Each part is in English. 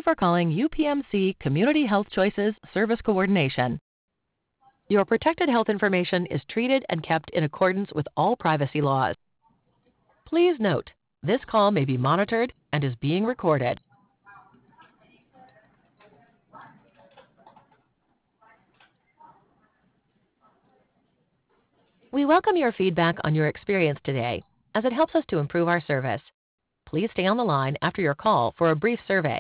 for calling UPMC Community Health Choices Service Coordination. Your protected health information is treated and kept in accordance with all privacy laws. Please note, this call may be monitored and is being recorded. We welcome your feedback on your experience today, as it helps us to improve our service. Please stay on the line after your call for a brief survey.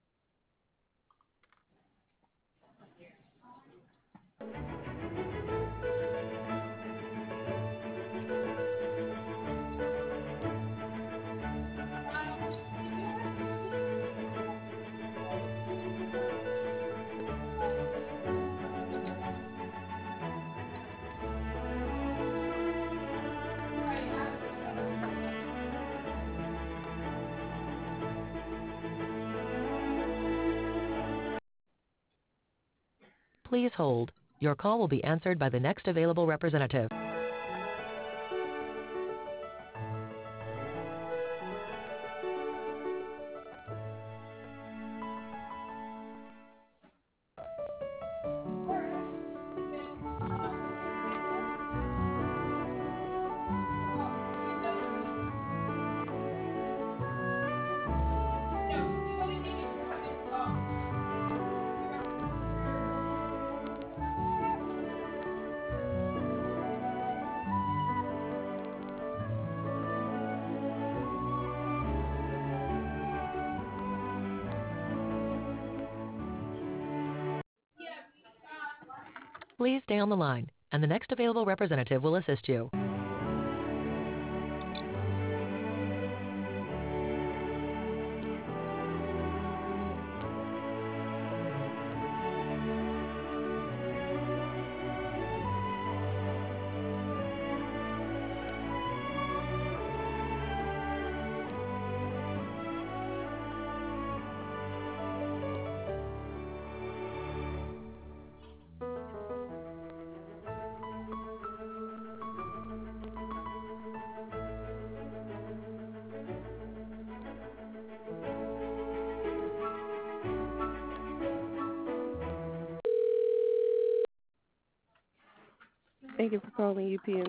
Please hold. Your call will be answered by the next available representative. Please stay on the line, and the next available representative will assist you. Thank you for calling UPM.